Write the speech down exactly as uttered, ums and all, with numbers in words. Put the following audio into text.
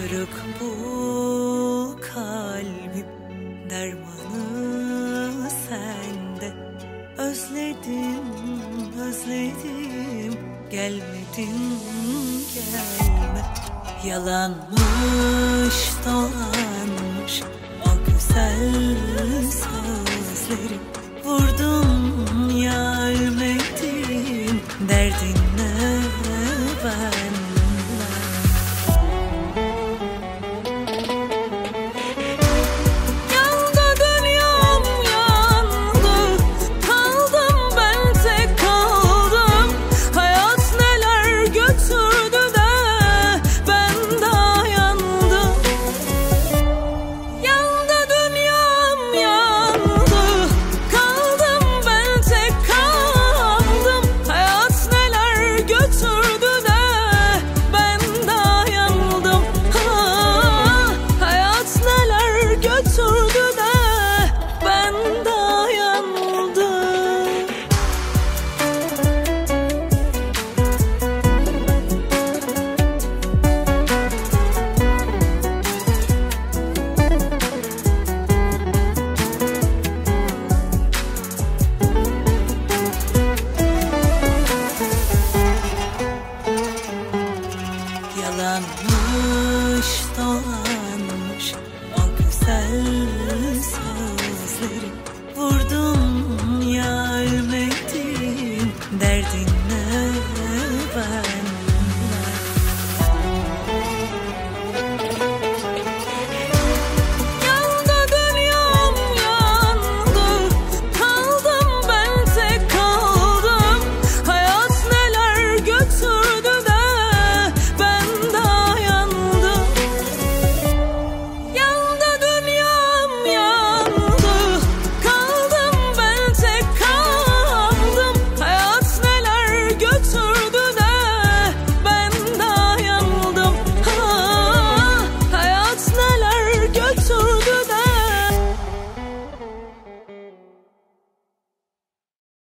Kırık bu kalbim, dermanı sende. Özledim, özledim, gelmedin gelme. Yalanmış, dolanmış o güzel sözlerim. Vurdum ya ölmedim, derdin ne ben? Yalanmış, dolanmış o güzel sözleri. Vurdum ya ölmedim.